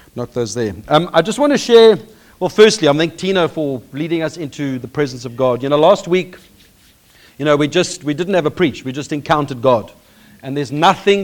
knock those there. I just want to share, well, firstly, I thank Tina for leading us into the presence of God. Last week, we didn't have a preach. We just encountered God. And there's nothing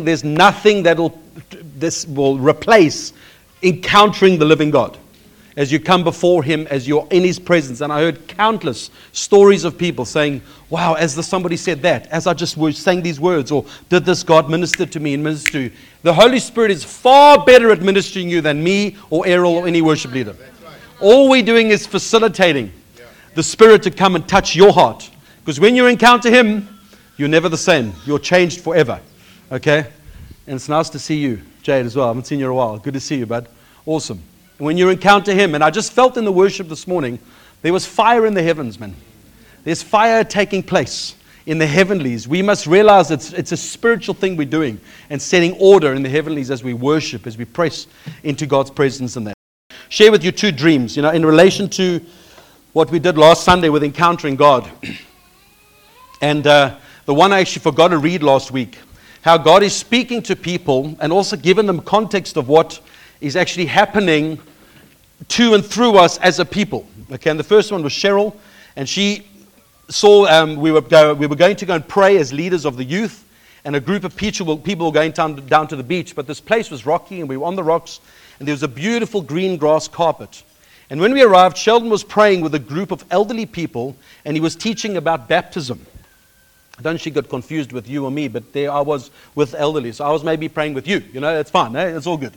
this will replace encountering the living God. As you come before Him, as you're in His presence. And I heard countless stories of people saying, wow, somebody said that, as I just was saying these words, or did this God minister to me and minister to you? The Holy Spirit is far better at ministering you than me or Errol or any worship leader. All we're doing is facilitating the Spirit to come and touch your heart. Because when you encounter Him, you're never the same. You're changed forever. Okay? And it's nice to see you, Jade, as well. I haven't seen you in a while. Good to see you, bud. Awesome. When you encounter Him, and I just felt in the worship this morning, there was fire in the heavens, man. There's fire taking place in the heavenlies. We must realize it's a spiritual thing we're doing and setting order in the heavenlies as we worship, as we press into God's presence in that. Share with you 2 dreams, in relation to what we did last Sunday with encountering God. And the one I actually forgot to read last week, how God is speaking to people and also giving them context of what is actually happening to and through us as a people. Okay, and the first one was Cheryl, and she saw we were going to go and pray as leaders of the youth, and a group of people were going down to the beach, but this place was rocky, and we were on the rocks, and there was a beautiful green grass carpet. And when we arrived, Sheldon was praying with a group of elderly people, and he was teaching about baptism. I don't know if she got confused with you or me, but there I was with elderly, so I was maybe praying with you. It's fine, it's all good.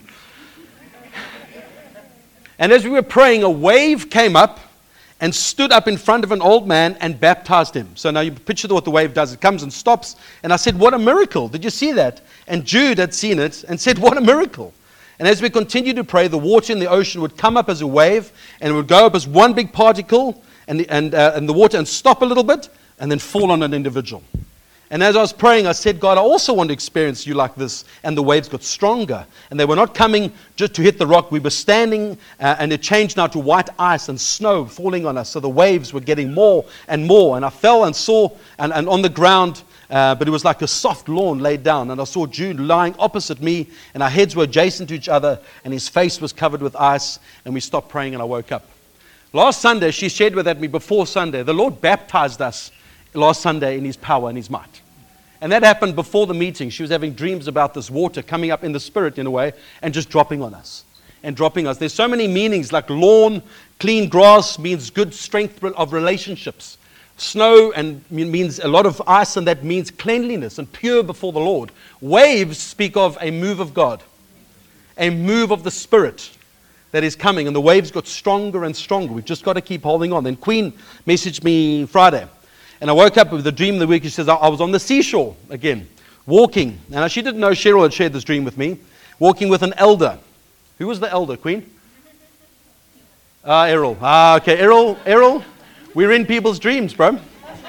And as we were praying, a wave came up and stood up in front of an old man and baptized him. So now you picture what the wave does. It comes and stops. And I said, what a miracle. Did you see that? And Jude had seen it and said, what a miracle. And as we continued to pray, the water in the ocean would come up as a wave and it would go up as one big particle and the water and stop a little bit and then fall on an individual. And as I was praying, I said, God, I also want to experience you like this. And the waves got stronger. And they were not coming just to hit the rock. We were standing, and it changed now to white ice and snow falling on us. So the waves were getting more and more. And I fell and saw, and on the ground, but it was like a soft lawn laid down. And I saw Jude lying opposite me, and our heads were adjacent to each other, and his face was covered with ice. And we stopped praying, and I woke up. Last Sunday, she shared with me before Sunday, the Lord baptized us last Sunday in His power and His might. And that happened before the meeting. She was having dreams about this water coming up in the Spirit in a way and just dropping on us and dropping us. There's so many meanings, like lawn, clean grass means good strength of relationships. Snow and means a lot of ice, and that means cleanliness and pure before the Lord. Waves speak of a move of God, a move of the Spirit that is coming. And the waves got stronger and stronger. We've just got to keep holding on. Then Queen messaged me Friday. And I woke up with the dream of the week. She says, I was on the seashore again, walking. And she didn't know Cheryl had shared this dream with me. Walking with an elder. Who was the elder, Queen? Errol. Okay, Errol, we're in people's dreams, bro.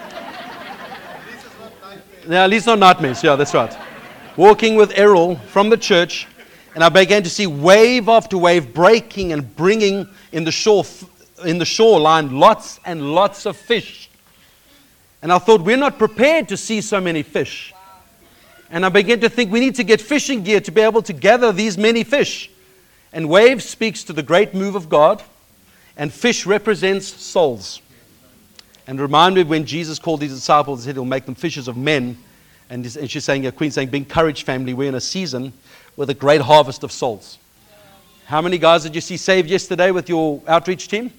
Yeah, at least not nightmares. Yeah, that's right. Walking with Errol from the church. And I began to see wave after wave breaking and bringing in the shoreline lots and lots of fish. And I thought, we're not prepared to see so many fish. And I began to think we need to get fishing gear to be able to gather these many fish. And wave speaks to the great move of God, and fish represents souls. And remind me when Jesus called His disciples, He said He'll make them fishers of men. And she's saying, Queen's saying, be encouraged, family. We're in a season with a great harvest of souls. How many guys did you see saved yesterday with your outreach team?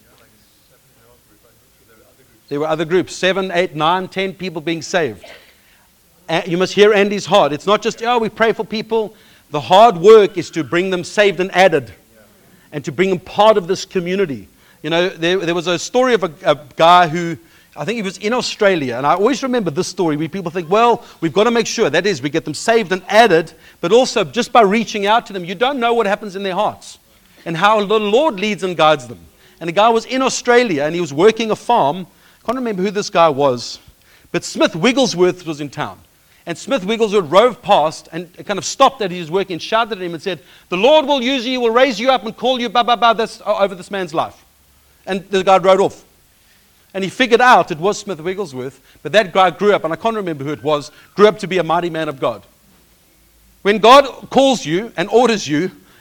There were other groups, 7, 8, 9, 10 people being saved. You must hear Andy's heart. It's not just, we pray for people. The hard work is to bring them saved and added, and to bring them part of this community. There was a story of a guy who, I think he was in Australia, and I always remember this story where people think, well, we've got to make sure, that is, we get them saved and added, but also just by reaching out to them, you don't know what happens in their hearts and how the Lord leads and guides them. And the guy was in Australia, and he was working a farm. I can't remember who this guy was, but Smith Wigglesworth was in town. And Smith Wigglesworth drove past and kind of stopped at his work and shouted at him and said, the Lord will use you, He will raise you up and call you over this man's life. And the guy rode off. And he figured out it was Smith Wigglesworth, but that guy grew up, and I can't remember who it was, grew up to be a mighty man of God. When God calls you and orders you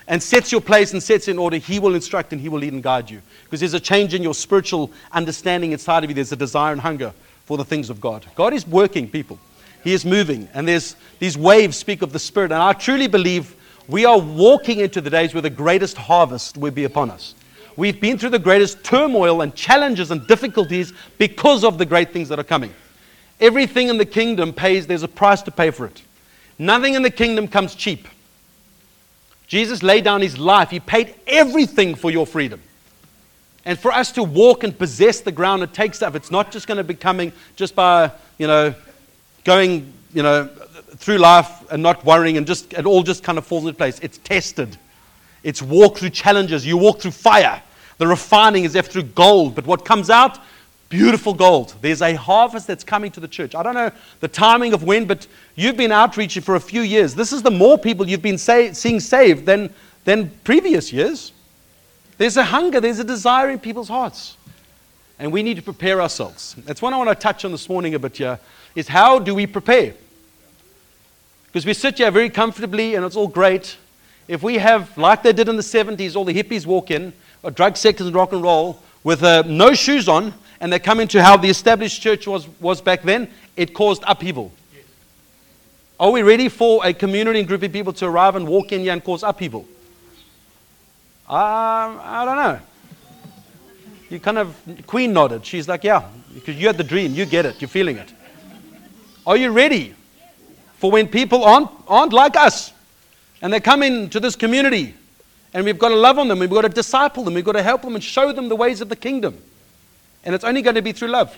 and sets your place and sets in order, He will instruct and He will lead and guide you. Because there's a change in your spiritual understanding inside of you. There's a desire and hunger for the things of God. God is working, people. He is moving. And there's these waves speak of the Spirit. And I truly believe we are walking into the days where the greatest harvest will be upon us. We've been through the greatest turmoil and challenges and difficulties because of the great things that are coming. Everything in the kingdom there's a price to pay for it. Nothing in the kingdom comes cheap. Jesus laid down His life. He paid everything for your freedom. And for us to walk and possess the ground, it takes stuff. It's not just going to be coming just by, going, through life and not worrying and it all just kind of falls into place. It's tested. It's walk through challenges. You walk through fire. The refining is through gold. But what comes out? Beautiful gold. There's a harvest that's coming to the church. I don't know the timing of when, but you've been outreaching for a few years. This is the more people you've been seeing saved than previous years. There's a hunger, there's a desire in people's hearts. And we need to prepare ourselves. That's what I want to touch on this morning a bit here, is how do we prepare? Because we sit here very comfortably and it's all great. If we have, like they did in the 70s, all the hippies walk in, or drug seekers and rock and roll, with no shoes on, and they come into how the established church was back then, it caused upheaval. Yes. Are we ready for a community and group of people to arrive and walk in here and cause upheaval? I don't know. You kind of, Queen nodded. She's like, yeah, because you had the dream. You get it. You're feeling it. Are you ready for when people aren't like us and they come into this community and we've got to love on them, we've got to disciple them, we've got to help them and show them the ways of the kingdom. And it's only going to be through love.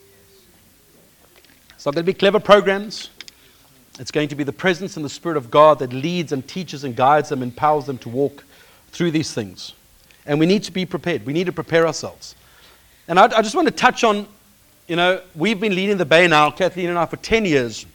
It's not going to be clever programs. It's going to be the presence and the Spirit of God that leads and teaches and guides them, empowers them to walk through these things. And we need to be prepared. We need to prepare ourselves. And I just want to touch on, we've been leading the Bay now, Kathleen and I, for 10 years.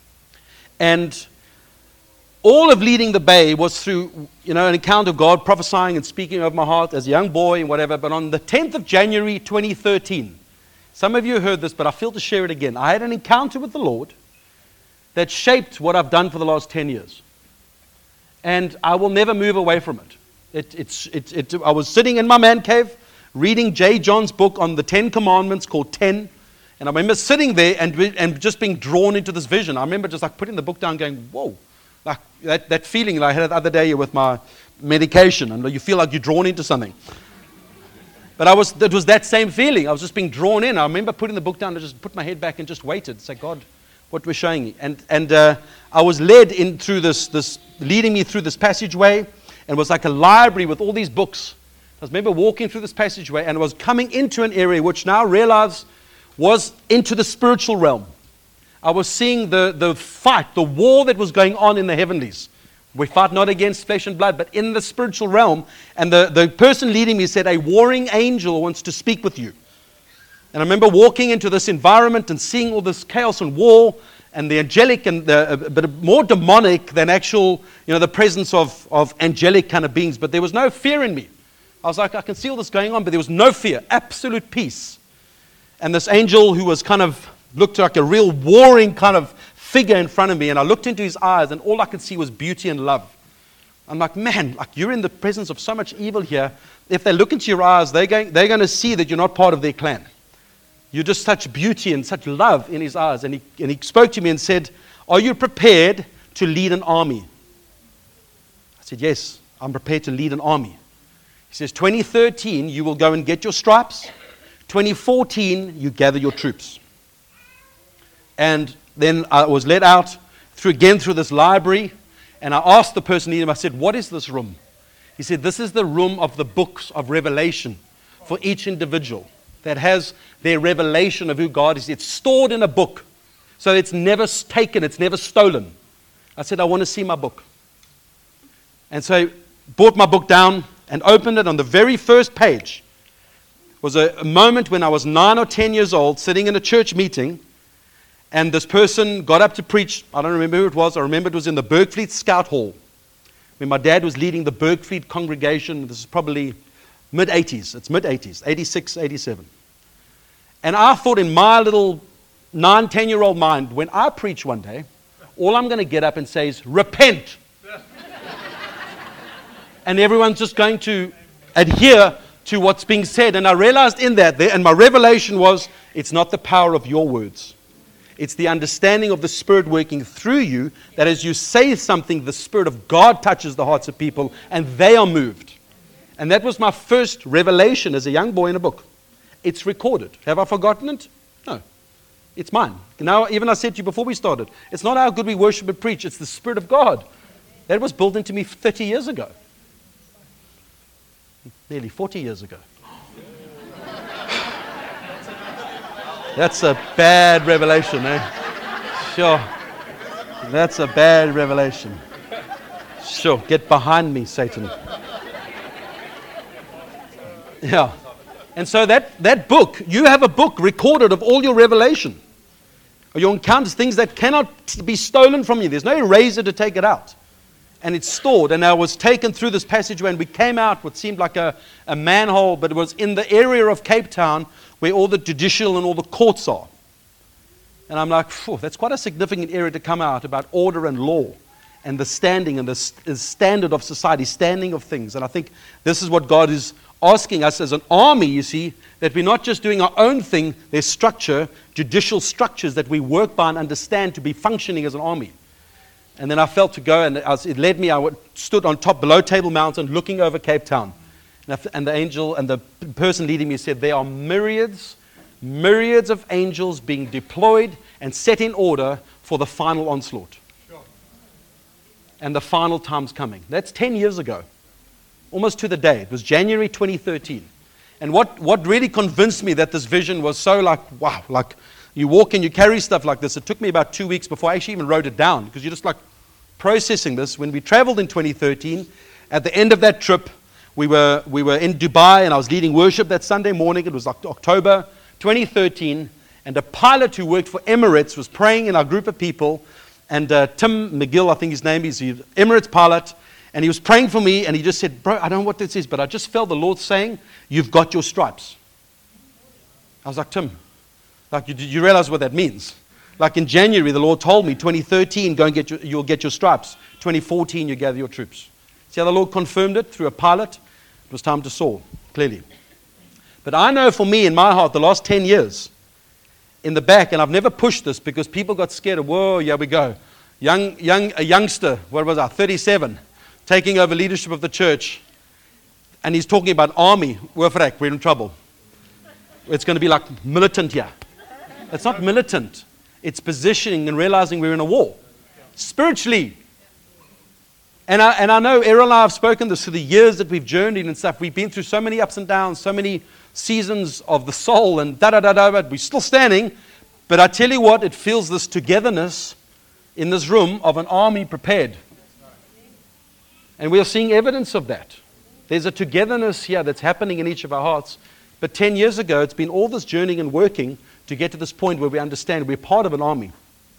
And all of leading the Bay was through, an encounter of God prophesying and speaking over my heart as a young boy and whatever. But on the 10th of January, 2013, some of you heard this, but I feel to share it again. I had an encounter with the Lord that shaped what I've done for the last 10 years. And I will never move away from it. I was sitting in my man cave reading J. John's book on the 10 Commandments called 10. And I remember sitting there and just being drawn into this vision. I remember just like putting the book down going, whoa. Like that feeling that I had the other day with my medication, and you feel like you're drawn into something. But it was that same feeling. I was just being drawn in. I remember putting the book down and just put my head back and just waited. Say, God, what we're showing me. And I was led in through this, leading me through this passageway, and it was like a library with all these books. I remember walking through this passageway, and I was coming into an area which now I realize was into the spiritual realm. I was seeing the fight, the war that was going on in the heavenlies. We fight not against flesh and blood, but in the spiritual realm. And the person leading me said, a warring angel wants to speak with you. And I remember walking into this environment and seeing all this chaos and war and the angelic and but more demonic than actual, the presence of angelic kind of beings. But there was no fear in me. I was like, I can see all this going on, but there was no fear, absolute peace. And this angel who was kind of looked like a real warring kind of figure in front of me, and I looked into his eyes, and all I could see was beauty and love. I'm like, man, like you're in the presence of so much evil here. If they look into your eyes, they're going to see that you're not part of their clan. You're just such beauty and such love in his eyes. And he spoke to me and said, are you prepared to lead an army? I said, yes, I'm prepared to lead an army. He says, 2013, you will go and get your stripes. 2014, you gather your troops. And then I was led out through this library, and I asked the person leading him, I said, what is this room? He said, this is the room of the books of Revelation for each individual that has their revelation of who God is. It's stored in a book, so it's never taken, it's never stolen. I said, I want to see my book. And so I brought my book down and opened it. On the very first page was a moment when I was 9 or 10 years old, sitting in a church meeting. And this person got up to preach. I don't remember who it was. I remember it was in the Bergfleet Scout Hall when my dad was leading the Bergfleet congregation. This is probably mid-80s. It's mid-80s, 86, 87. And I thought in my little 9, 10-year-old mind, when I preach one day, all I'm going to get up and say is, repent. and everyone's just going to adhere to what's being said. And I realized in that there, and my revelation was, it's not the power of your words. It's the understanding of the Spirit working through you, that as you say something, the Spirit of God touches the hearts of people and they are moved. And that was my first revelation as a young boy in a book. It's recorded. Have I forgotten it? No. It's mine. Now, even I said to you before we started, it's not how good we worship and preach, it's the Spirit of God. That was built into me 30 years ago. Nearly 40 years ago. That's a bad revelation, eh? Sure. That's a bad revelation. Sure. Get behind me, Satan. Yeah. And so that book, you have a book recorded of all your revelation, or your encounters, things that cannot be stolen from you. There's no eraser to take it out. And it's stored. And I was taken through this passageway, and we came out what seemed like a manhole, but it was in the area of Cape Town where all the judicial and all the courts are. And I'm like, that's quite a significant area to come out about order and law and the standing and the standard of society, standing of things. And I think this is what God is asking us as an army, you see, that we're not just doing our own thing. There's structure, judicial structures that we work by and understand to be functioning as an army. And then I felt to go, and it led me. I stood on top, below Table Mountain, looking over Cape Town. And the angel and the person leading me said, there are myriads of angels being deployed and set in order for the final onslaught. Sure. And the final time's coming. That's 10 years ago, almost to the day. It was January 2013. And what really convinced me that this vision was so like, wow, like you walk and you carry stuff like this. It took me about 2 weeks before I actually even wrote it down, because you're just like processing this. When we traveled in 2013, at the end of that trip, we were in Dubai, and I was leading worship that Sunday morning. It was October 2013, and a pilot who worked for Emirates was praying in our group of people, and Tim McGill, I think his name is, he's an Emirates pilot, and he was praying for me, and he just said, bro, I don't know what this is, but I just felt the Lord saying, you've got your stripes. I was like, Tim, like, you realize what that means? Like in January, the Lord told me, 2013, go and you'll get your stripes. 2014, you gather your troops. See how the Lord confirmed it through a pilot? It was time to soar, clearly. But I know for me, in my heart, the last 10 years, in the back, and I've never pushed this because people got scared of, whoa, here we go. A youngster, what was I, 37, taking over leadership of the church, and he's talking about army. We're in trouble. It's going to be like militant here. It's not militant. It's positioning and realizing we're in a war. Spiritually. And I know Errol and I have spoken this through the years that we've journeyed and stuff. We've been through so many ups and downs, so many seasons of the soul and da-da-da-da, but we're still standing. But I tell you what, it feels this togetherness in this room of an army prepared. And we are seeing evidence of that. There's a togetherness here that's happening in each of our hearts. But 10 years ago, it's been all this journeying and working to get to this point where we understand we're part of an army.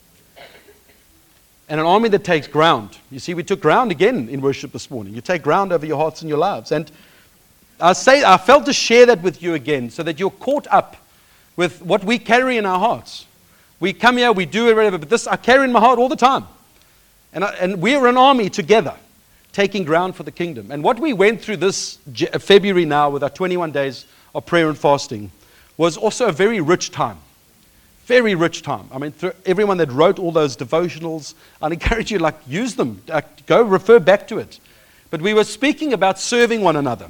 And an army that takes ground. You see, we took ground again in worship this morning. You take ground over your hearts and your lives. And I felt to share that with you again so that you're caught up with what we carry in our hearts. We come here, we do it, whatever, but this I carry in my heart all the time. And we're an army together, taking ground for the kingdom. And what we went through this February now with our 21 days of prayer and fasting was also a very rich time. Very rich time. I mean, everyone that wrote all those devotionals, I'd encourage you, use them. Go refer back to it. But we were speaking about serving one another.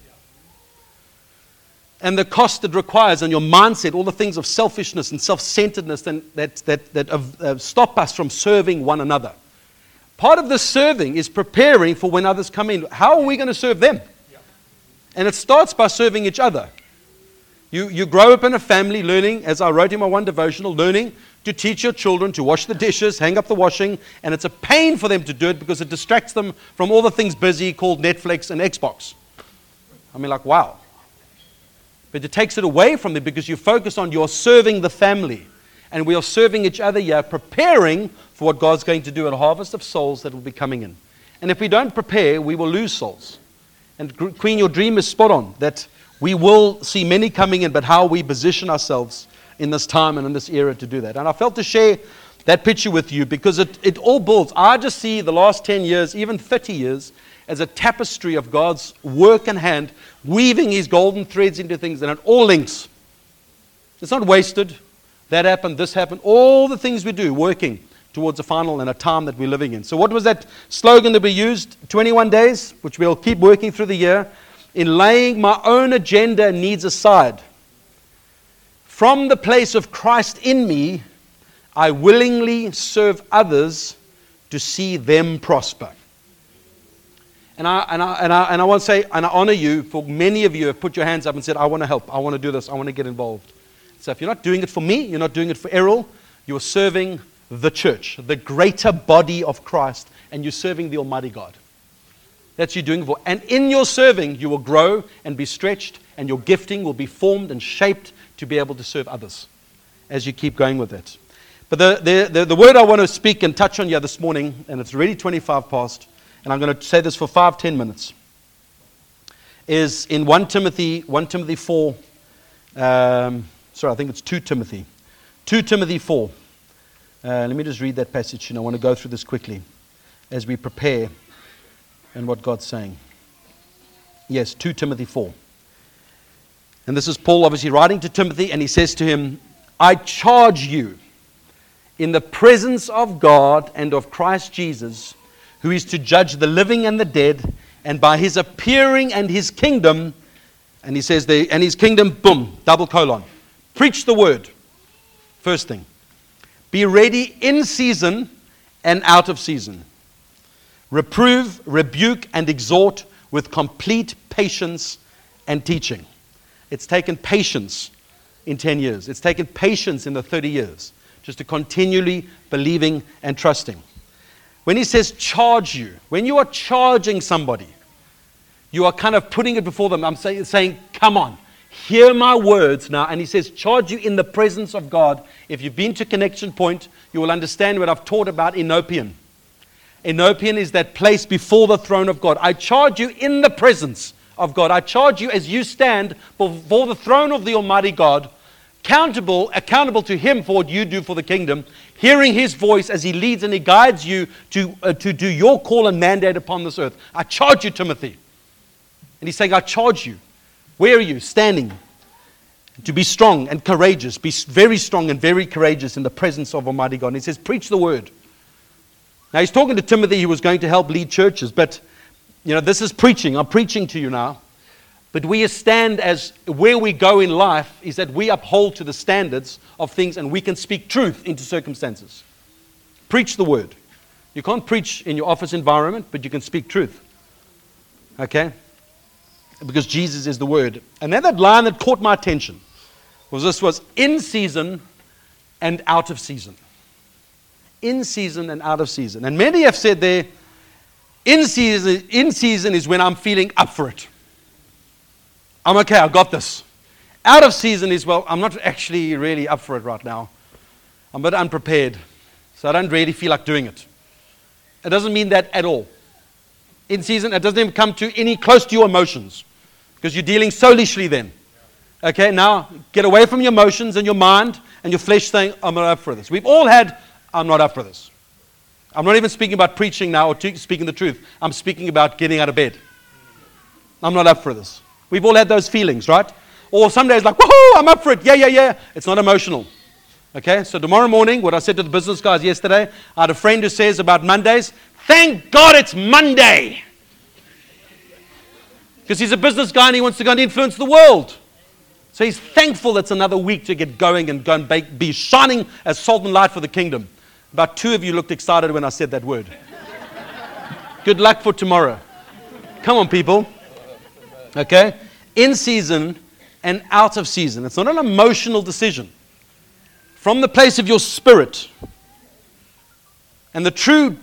And the cost it requires, and your mindset, all the things of selfishness and self-centeredness that stop us from serving one another. Part of this serving is preparing for when others come in. How are we going to serve them? And it starts by serving each other. You grow up in a family learning, as I wrote in my one devotional, learning to teach your children to wash the dishes, hang up the washing, and it's a pain for them to do it because it distracts them from all the things busy called Netflix and Xbox. I mean, wow. But it takes it away from them because you focus on you're serving the family. And we are serving each other here, preparing for what God's going to do, a harvest of souls that will be coming in. And if we don't prepare, we will lose souls. And Queen, your dream is spot on, that we will see many coming in, but how we position ourselves in this time and in this era to do that. And I felt to share that picture with you because it all builds. I just see the last 10 years, even 30 years, as a tapestry of God's work and hand, weaving His golden threads into things, and it all links. It's not wasted. That happened, this happened. All the things we do, working towards a final and a time that we're living in. So what was that slogan that we used? 21 days, which we'll keep working through the year. In laying my own agenda and needs aside, from the place of Christ in me, I willingly serve others to see them prosper. And I want to say, and I honor you, for many of you have put your hands up and said, I want to help, I want to do this, I want to get involved. So if you're not doing it for me, you're not doing it for Errol, you're serving the church, the greater body of Christ, and you're serving the Almighty God. That's you doing it for. And in your serving, you will grow and be stretched, and your gifting will be formed and shaped to be able to serve others as you keep going with it. But the word I want to speak and touch on here this morning, and it's already 25 past, and I'm going to say this for 5-10 minutes, is in 1 Timothy 4. I think it's 2 Timothy. 2 Timothy 4. Let me just read that passage, and I want to go through this quickly as we prepare and what God's saying. Yes, 2 Timothy 4. And this is Paul obviously writing to Timothy, and he says to him, I charge you in the presence of God and of Christ Jesus, who is to judge the living and the dead, and by His appearing and His kingdom, and he says there, and His kingdom, boom, double colon. Preach the word. First thing. Be ready in season and out of season. Reprove, rebuke, and exhort with complete patience and teaching. It's taken patience in 10 years. It's taken patience in the 30 years just to continually believing and trusting. When he says charge you, when you are charging somebody, you are kind of putting it before them. I'm saying, come on, hear my words now. And he says, charge you in the presence of God. If you've been to Connection Point, you will understand what I've taught about Enopian. Enopian is that place before the throne of God. I charge you in the presence of God. I charge you as you stand before the throne of the Almighty God, accountable to Him for what you do for the kingdom, hearing His voice as He leads and He guides you to do your call and mandate upon this earth. I charge you, Timothy. And he's saying, I charge you. Where are you? Standing. To be strong and courageous. Be very strong and very courageous in the presence of Almighty God. And he says, preach the word. Now he's talking to Timothy who was going to help lead churches, but this is preaching. I'm preaching to you now. But we stand as where we go in life is that we uphold to the standards of things, and we can speak truth into circumstances. Preach the word. You can't preach in your office environment, but you can speak truth. Okay? Because Jesus is the word. And then that line that caught my attention was in season and out of season. In season and out of season. And many have said there, in season is when I'm feeling up for it. I'm okay, I got this. Out of season is, well, I'm not actually really up for it right now. I'm a bit unprepared. So I don't really feel like doing it. It doesn't mean that at all. In season, it doesn't even come to any close to your emotions. Because you're dealing soulishly then. Okay, now get away from your emotions and your mind and your flesh saying, I'm not up for this. We've all had, I'm not up for this. I'm not even speaking about preaching now or speaking the truth. I'm speaking about getting out of bed. I'm not up for this. We've all had those feelings, right? Or some days like, woohoo, I'm up for it. Yeah. It's not emotional. Okay, so tomorrow morning, what I said to the business guys yesterday, I had a friend who says about Mondays, thank God it's Monday. Because he's a business guy and he wants to go and influence the world. So he's thankful it's another week to get going and go and be shining as salt and light for the kingdom. About 2 of you looked excited when I said that word. Good luck for tomorrow. Come on, people. Okay? In season and out of season. It's not an emotional decision. From the place of your spirit. And the true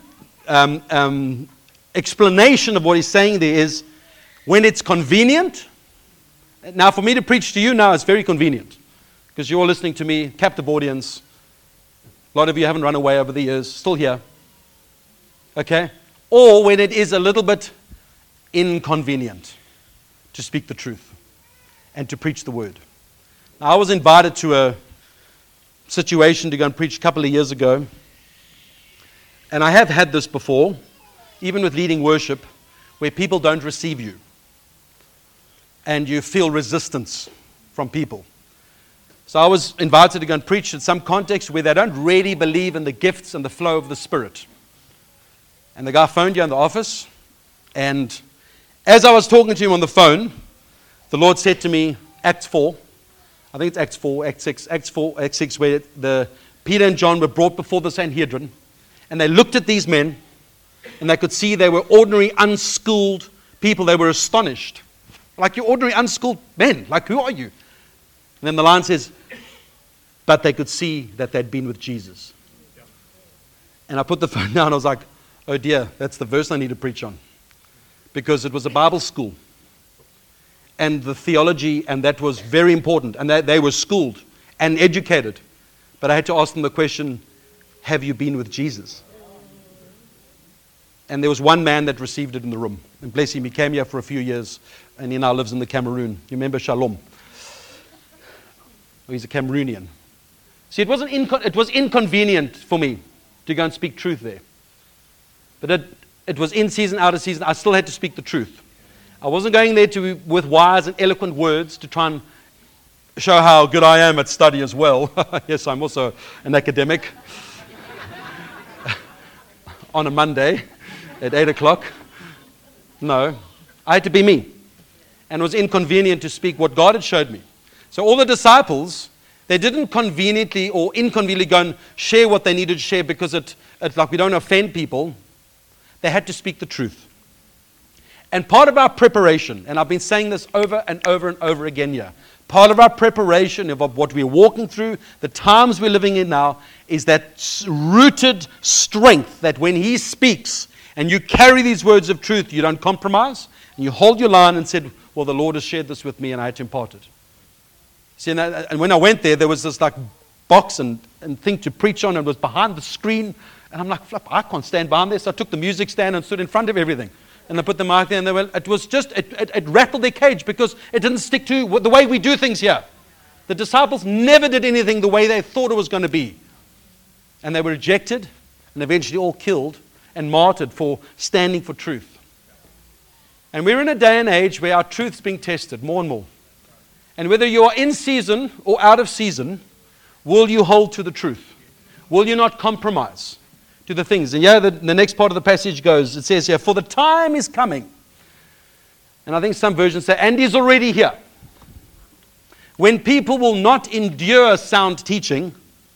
explanation of what he's saying there is, when it's convenient. Now, for me to preach to you now, it's very convenient. Because you're all listening to me, captive audience. A lot of you haven't run away over the years, still here. Okay? Or when it is a little bit inconvenient to speak the truth and to preach the word. Now, I was invited to a situation to go and preach a couple of years ago. And I have had this before, even with leading worship, where people don't receive you and you feel resistance from people. So I was invited to go and preach in some context where they don't really believe in the gifts and the flow of the Spirit. And the guy phoned you in the office, and as I was talking to him on the phone, the Lord said to me, Acts 4, I think it's Acts 4, Acts 6, Acts 4, Acts 6, where Peter and John were brought before the Sanhedrin, and they looked at these men, and they could see they were ordinary, unschooled people. They were astonished. Like, you're ordinary, unschooled men. Like, who are you? And then the line says, but they could see that they'd been with Jesus. And I put the phone down. I was like, oh dear, that's the verse I need to preach on. Because it was a Bible school. And the theology, and that was very important. And they were schooled and educated. But I had to ask them the question, have you been with Jesus? And there was one man that received it in the room. And bless him, he came here for a few years, and he now lives in the Cameroon. You remember Shalom? Oh, he's a Cameroonian. See, it was inconvenient for me to go and speak truth there. But it was in season, out of season. I still had to speak the truth. I wasn't going there with wise and eloquent words to try and show how good I am at study as well. Yes, I'm also an academic. On a Monday at 8 o'clock. No, I had to be me. And it was inconvenient to speak what God had showed me. So all the disciples, they didn't conveniently or inconveniently go and share what they needed to share because it's like we don't offend people. They had to speak the truth. And part of our preparation, and I've been saying this over and over and over again here, part of our preparation of what we're walking through, the times we're living in now, is that rooted strength that when He speaks and you carry these words of truth, you don't compromise, and you hold your line and said, well, the Lord has shared this with me and I had to impart it. See, and when I went there was this like box and thing to preach on, and it was behind the screen, and I'm like, flip, I can't stand behind this. So I took the music stand and stood in front of everything. And I put the mic there, and it rattled their cage because it didn't stick to the way we do things here. The disciples never did anything the way they thought it was going to be. And they were rejected and eventually all killed and martyred for standing for truth. And we're in a day and age where our truth's being tested more and more. And whether you are in season or out of season, will you hold to the truth? Will you not compromise to the things? And the next part of the passage goes, it says here, for the time is coming. And I think some versions say, and is already here. When people will not endure sound teaching,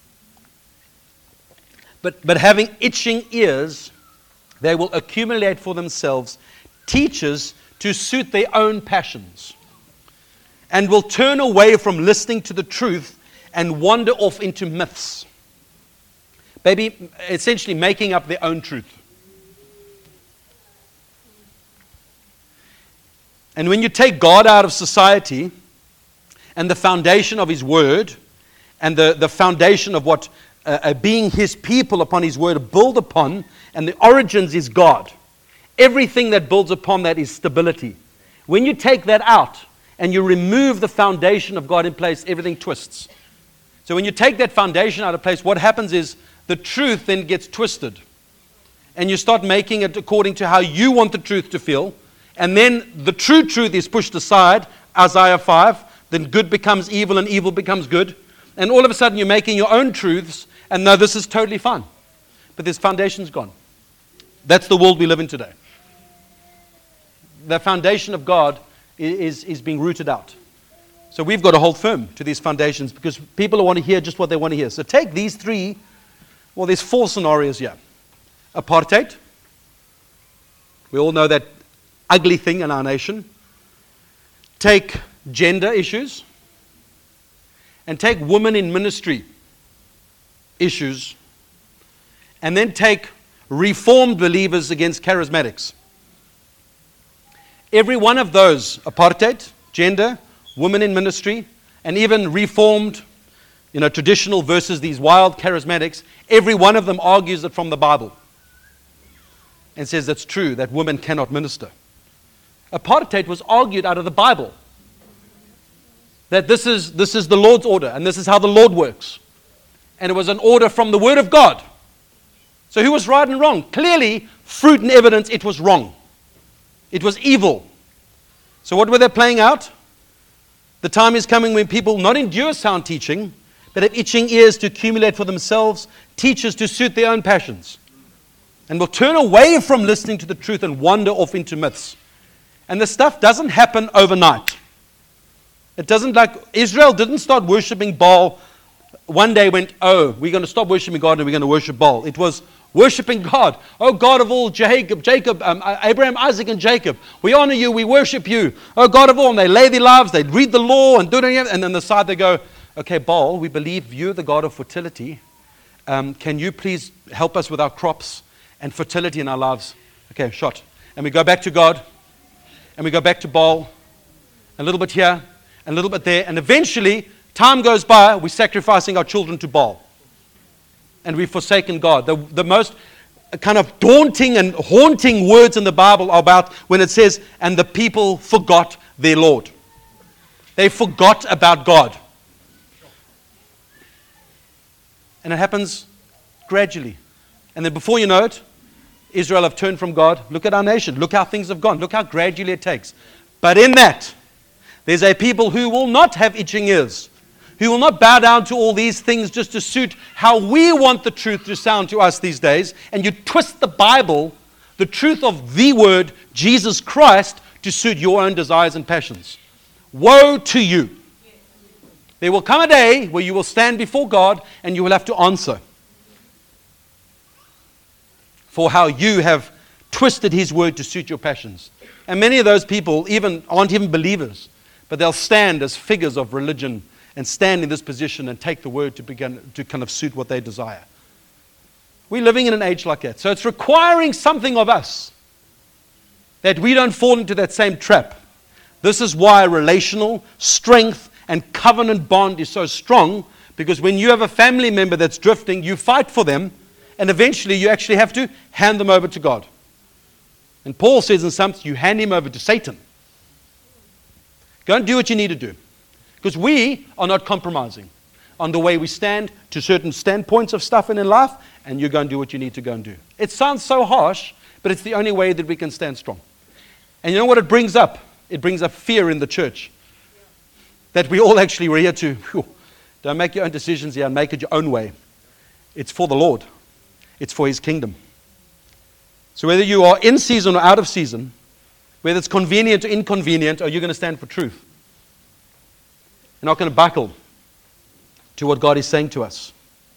but having itching ears, they will accumulate for themselves teachers to suit their own passions, and will turn away from listening to the truth and wander off into myths. Maybe essentially making up their own truth. And when you take God out of society and the foundation of His Word and the foundation of what being His people upon His Word build upon, and the origins is God. Everything that builds upon that is stability. When you take that out and you remove the foundation of God in place, everything twists. So when you take that foundation out of place, what happens is the truth then gets twisted. And you start making it according to how you want the truth to feel. And then the true truth is pushed aside, Isaiah 5. Then good becomes evil and evil becomes good. And all of a sudden you're making your own truths. And no, this is totally fine. But this foundation's gone. That's the world we live in today. The foundation of God is being rooted out. So we've got to hold firm to these foundations because people want to hear just what they want to hear. So take these three, well, there's 4 scenarios here. Apartheid. We all know that ugly thing in our nation. Take gender issues. And take women in ministry issues. And then take reformed believers against charismatics. Every one of those, apartheid, gender, women in ministry, and even reformed, traditional versus these wild charismatics, every one of them argues it from the Bible and says it's true that women cannot minister. Apartheid was argued out of the Bible. That this is the Lord's order and this is how the Lord works. And it was an order from the Word of God. So who was right and wrong? Clearly, fruit and evidence, it was wrong. It was evil. So what were they playing out? The time is coming when people not endure sound teaching, but have itching ears to accumulate for themselves teachers to suit their own passions, and will turn away from listening to the truth and wander off into myths. And this stuff doesn't happen overnight. It doesn't, like Israel didn't start worshiping Baal one day, went, oh, we're going to stop worshiping God and we're going to worship Baal. It was worshiping God. Oh, God of all, Jacob, Abraham, Isaac, and Jacob. We honor you, we worship you. Oh, God of all. And they lay their lives, they read the law and do it, and then the side they go, okay, Baal, we believe you're the God of fertility. Can you please help us with our crops and fertility in our lives? Okay, shot. And we go back to God, and we go back to Baal, a little bit here, and a little bit there, and eventually, time goes by, we're sacrificing our children to Baal. And we've forsaken God. The most kind of daunting and haunting words in the Bible are about when it says, and the people forgot their Lord. They forgot about God. And it happens gradually. And then before you know it, Israel have turned from God. Look at our nation. Look how things have gone. Look how gradually it takes. But in that, there's a people who will not have itching ears, who will not bow down to all these things just to suit how we want the truth to sound to us these days. And you twist the Bible, the truth of the word, Jesus Christ, to suit your own desires and passions. Woe to you. There will come a day where you will stand before God and you will have to answer for how you have twisted His word to suit your passions. And many of those people aren't even believers, but they'll stand as figures of religion and stand in this position and take the word to kind of suit what they desire. We're living in an age like that. So it's requiring something of us that we don't fall into that same trap. This is why relational strength and covenant bond is so strong, because when you have a family member that's drifting, you fight for them, and eventually you actually have to hand them over to God. And Paul says in some, you hand him over to Satan. Go and do what you need to do. Because we are not compromising on the way we stand to certain standpoints of stuff in life, and you go and do what you need to go and do. It sounds so harsh, but it's the only way that we can stand strong. And you know what it brings up? It brings up fear in the church. That we all actually were here to, don't make your own decisions here and make it your own way. It's for the Lord. It's for His kingdom. So whether you are in season or out of season, whether it's convenient or inconvenient, are you going to stand for truth? You're not going to buckle to what God is saying to us.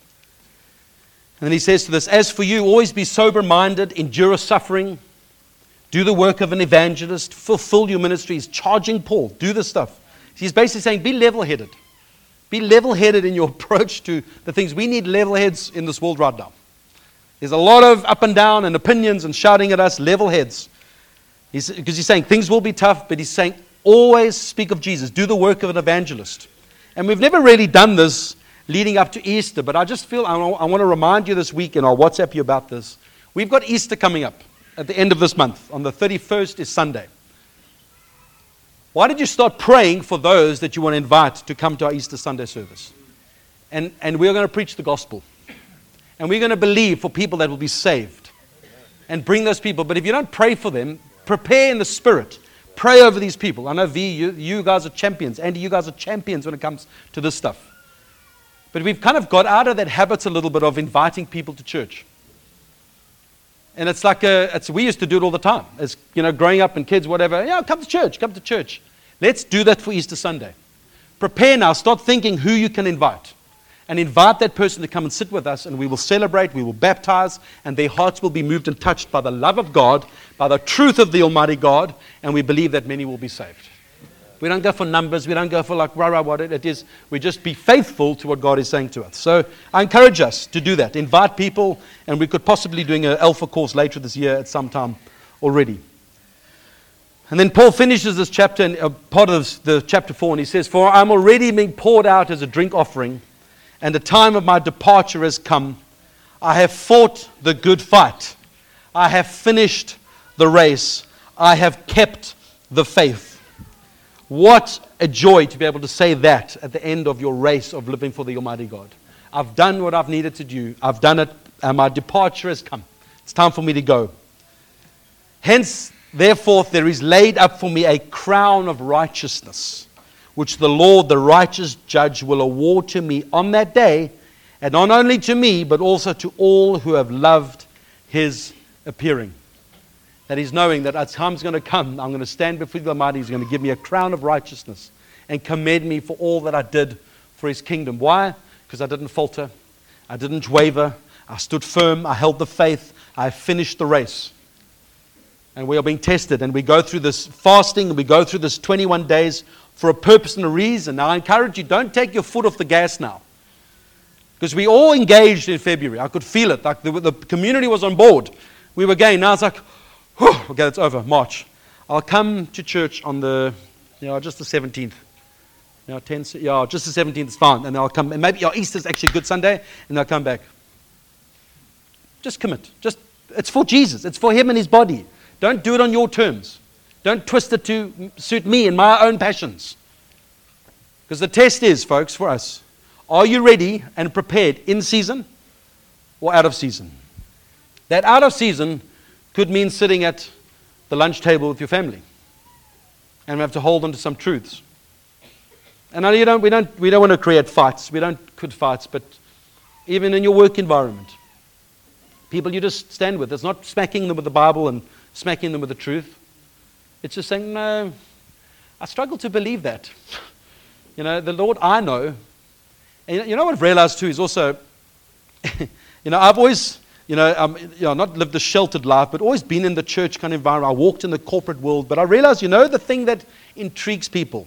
And then He says to this, as for you, always be sober-minded, endure suffering, do the work of an evangelist, fulfill your ministry. He's charging Paul, do this stuff. He's basically saying, be level-headed. Be level-headed in your approach to the things. We need level heads in this world right now. There's a lot of up and down and opinions and shouting at us, level heads. Because he's saying things will be tough, but he's saying always speak of Jesus. Do the work of an evangelist. And we've never really done this leading up to Easter, but I just feel I want to remind you this week, and I'll WhatsApp you about this. We've got Easter coming up at the end of this month. On the 31st is Sunday. Why did you start praying for those that you want to invite to come to our Easter Sunday service? And we're going to preach the gospel. And we're going to believe for people that will be saved. And bring those people. But if you don't pray for them, prepare in the Spirit. Pray over these people. I know V, you guys are champions. Andy, you guys are champions when it comes to this stuff. But we've kind of got out of that habit a little bit of inviting people to church. And it's like, we used to do it all the time. As growing up and kids, whatever. Yeah, come to church, come to church. Let's do that for Easter Sunday. Prepare now. Start thinking who you can invite. And invite that person to come and sit with us, and we will celebrate, we will baptize, and their hearts will be moved and touched by the love of God, by the truth of the Almighty God, and we believe that many will be saved. We don't go for numbers. We don't go for what it is. We just be faithful to what God is saying to us. So I encourage us to do that. Invite people, and we could possibly doing an Alpha course later this year at some time already. And then Paul finishes this chapter, and part of the chapter 4, and he says, for I'm already being poured out as a drink offering, and the time of my departure has come. I have fought the good fight. I have finished the race. I have kept the faith. What a joy to be able to say that at the end of your race of living for the Almighty God. I've done what I've needed to do. I've done it, and my departure has come. It's time for me to go. Hence, Therefore there is laid up for me a crown of righteousness, which the Lord, the righteous judge, will award to me on that day, and not only to me, but also to all who have loved his appearing. That he's knowing that a time's going to come, I'm going to stand before the Almighty, he's going to give me a crown of righteousness and commend me for all that I did for his kingdom. Why? Because I didn't falter, I didn't waver, I stood firm, I held the faith, I finished the race. And we are being tested, and we go through this fasting, and we go through this 21 days for a purpose and a reason. Now I encourage you, don't take your foot off the gas now. Because we all engaged in February. I could feel it. Like the community was on board. We were going. Now it's like, whew, okay, it's over, March. I'll come to church on just the 17th. Just the 17th is fine. And I'll come. And maybe Easter's actually a good Sunday, and I'll come back. Just commit. It's for Jesus. It's for him and his body. Don't do it on your terms. Don't twist it to suit me and my own passions. Because the test is, folks, for us, are you ready and prepared in season or out of season? That out of season could mean sitting at the lunch table with your family. And we have to hold on to some truths. And I know we don't want to create fights. We don't quit fights, but even in your work environment, people you just stand with. It's not smacking them with the Bible and smacking them with the truth. It's just saying, no, I struggle to believe that. The Lord I know. And you know what I've realized too is also, I've always, not lived a sheltered life, but always been in the church kind of environment. I walked in the corporate world, but I realized, the thing that intrigues people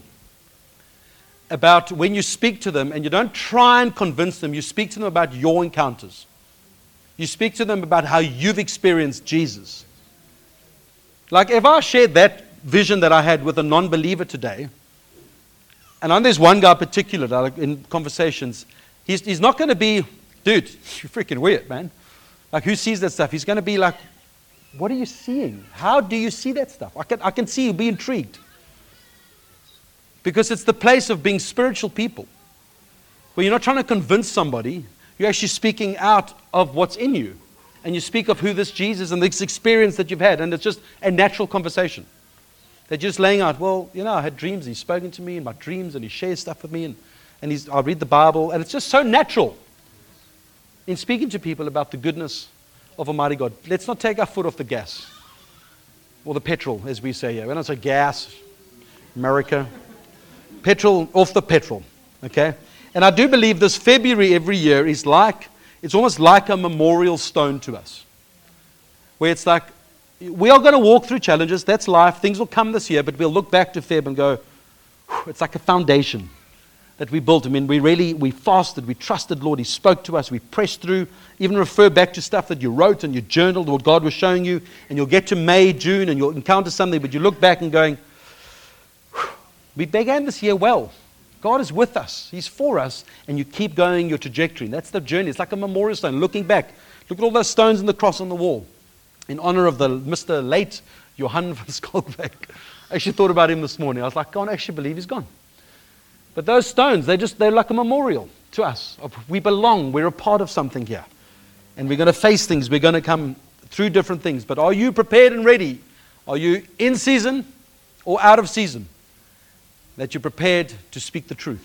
about when you speak to them, and you don't try and convince them, you speak to them about your encounters. You speak to them about how you've experienced Jesus. Like if I shared that vision that I had with a non-believer today, and I know there's one guy in particular that in conversations, he's not going to be, dude, you're freaking weird, man. Like who sees that stuff? He's going to be like, what are you seeing? How do you see that stuff? I can see you be intrigued. Because it's the place of being spiritual people. Where you're not trying to convince somebody, you're actually speaking out of what's in you. And you speak of who this Jesus and this experience that you've had. And it's just a natural conversation. They're just laying out, I had dreams. He's spoken to me in my dreams and he shares stuff with me. And I read the Bible. And it's just so natural in speaking to people about the goodness of Almighty God. Let's not take our foot off the gas. Or the petrol, as we say here. When I say gas, America. Petrol, off the petrol. Okay? And I do believe this February every year is it's almost like a memorial stone to us. Where it's like, we are going to walk through challenges. That's life. Things will come this year, but we'll look back to Feb and go, it's like a foundation that we built. I mean, we fasted, we trusted Lord. He spoke to us, we pressed through, even refer back to stuff that you wrote and you journaled, what God was showing you, and you'll get to May, June, and you'll encounter something, but you look back and going, we began this year well. God is with us. He's for us, and you keep going your trajectory. That's the journey. It's like a memorial stone. Looking back, look at all those stones and the cross on the wall. In honor of the Mr. late Johann van Schalkwyk. I actually thought about him this morning. I was like, I can't actually believe he's gone. But those stones, they're like a memorial to us. We belong. We're a part of something here. And we're going to face things. We're going to come through different things. But are you prepared and ready? Are you in season or out of season? That you're prepared to speak the truth.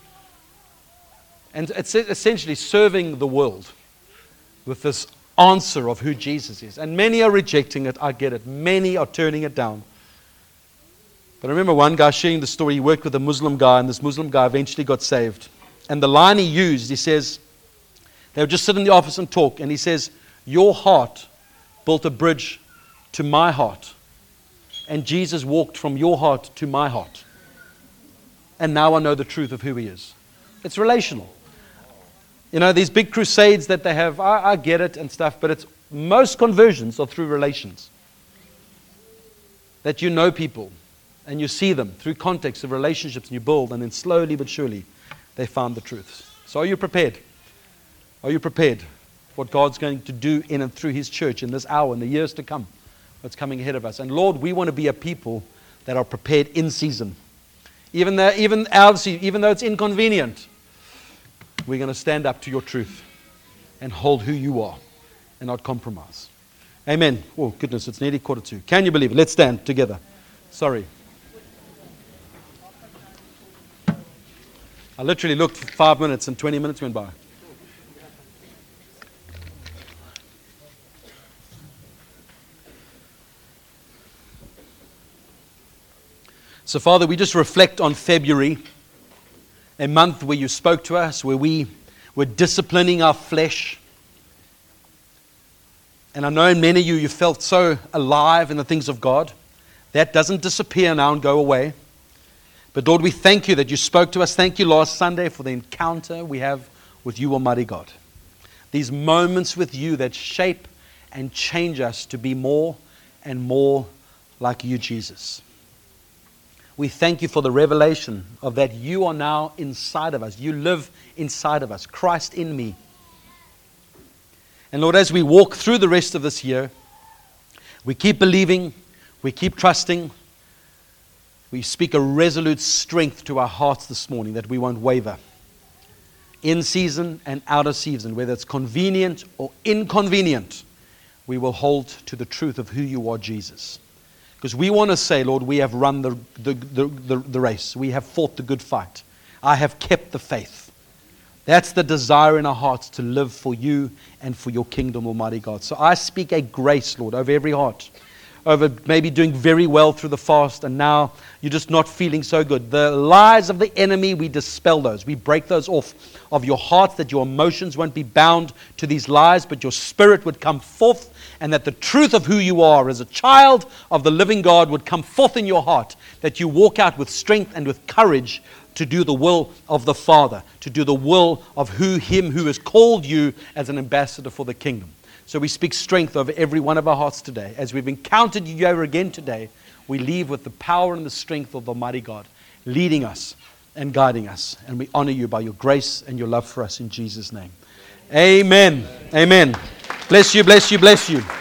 And it's essentially serving the world with this answer of who Jesus is. And many are rejecting it, I get it. Many are turning it down. But I remember one guy sharing the story. He worked with a Muslim guy, and this Muslim guy eventually got saved. And the line he used, he says, they would just sit in the office and talk, and he says, your heart built a bridge to my heart. And Jesus walked from your heart to my heart. And now I know the truth of who he is. It's relational. These big crusades that they have, I get it and stuff, but most conversions are through relations. That you know people and you see them through context of relationships and you build, and then slowly but surely they found the truth. So are you prepared? Are you prepared for what God's going to do in and through his church in this hour and the years to come? What's coming ahead of us? And Lord, we want to be a people that are prepared in season. Even though it's inconvenient, we're going to stand up to your truth and hold who you are and not compromise. Amen. Oh, goodness, it's nearly 1:45. Can you believe it? Let's stand together. Sorry. I literally looked for 5 minutes and 20 minutes went by. So, Father, we just reflect on February, a month where you spoke to us, where we were disciplining our flesh. And I know in many of you, you felt so alive in the things of God. That doesn't disappear now and go away. But Lord, we thank you that you spoke to us. Thank you last Sunday for the encounter we have with you, Almighty God. These moments with you that shape and change us to be more and more like you, Jesus. We thank you for the revelation of that you are now inside of us. You live inside of us. Christ in me. And Lord, as we walk through the rest of this year, we keep believing, we keep trusting. We speak a resolute strength to our hearts this morning that we won't waver. In season and out of season, whether it's convenient or inconvenient, we will hold to the truth of who you are, Jesus. Because we want to say, Lord, we have run the race. We have fought the good fight. I have kept the faith. That's the desire in our hearts, to live for you and for your kingdom, Almighty God. So I speak a grace, Lord, over every heart. Over maybe doing very well through the fast and now you're just not feeling so good. The lies of the enemy, we dispel those. We break those off of your heart, that your emotions won't be bound to these lies, but your spirit would come forth, and that the truth of who you are as a child of the living God would come forth in your heart, that you walk out with strength and with courage to do the will of the Father, to do the will of Him who has called you as an ambassador for the kingdom. So we speak strength over every one of our hearts today. As we've encountered you over again today, we leave with the power and the strength of Almighty God, leading us and guiding us. And we honor you by your grace and your love for us in Jesus' name. Amen. Amen. Bless you, bless you, bless you.